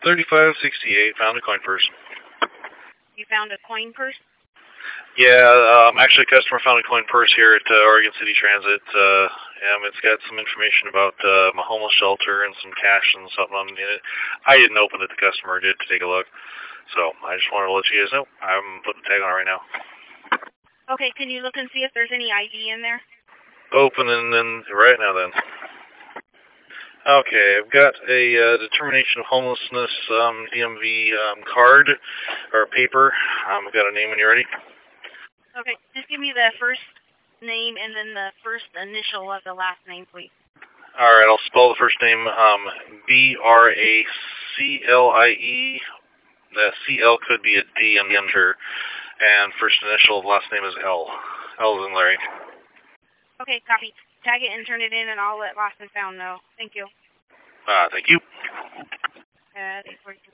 3568, found a coin purse. You found a coin purse? Yeah, actually, a customer found a coin purse here at Oregon City Transit. It's got some information about my homeless shelter and some cash and something in it. I didn't open it, the customer did to take a look. So I just wanted to let you guys know. I'm putting the tag on it right now. Okay, can you look and see if there's any ID in there? Opening then right now then. Okay, I've got a determination of homelessness DMV card or paper. I've got a name when you're ready. Okay, just give me the first name and then the first initial of the last name, please. All right, I'll spell the first name Bracie. The CL could be a D on the enter, and first initial of last name is L. L is in Larry. Okay, copy. Tag it and turn it in, and I'll let Lost and Found know. Thank you. Thank you.